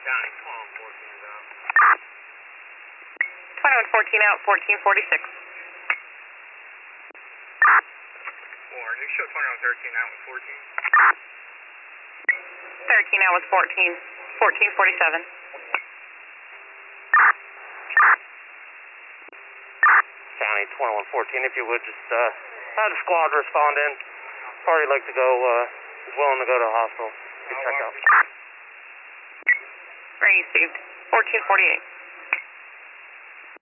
County 1214 is out. 2114 out, 1446. You show 2113 out with 14. 13 out with 14, 1447. County 2114, if you would just have the squad respond in. Party like to go, is willing to go to the hospital. Good check out. Received. 1448.